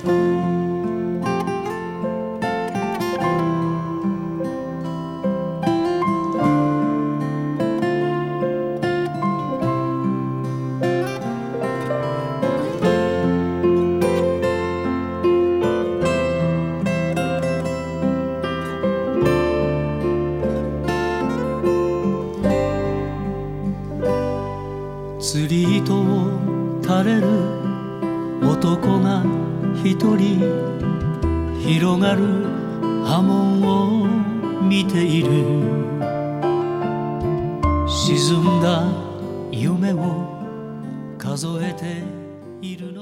釣り糸を垂れる男が一人、広がる波紋を見ている。沈んだ夢を数えている。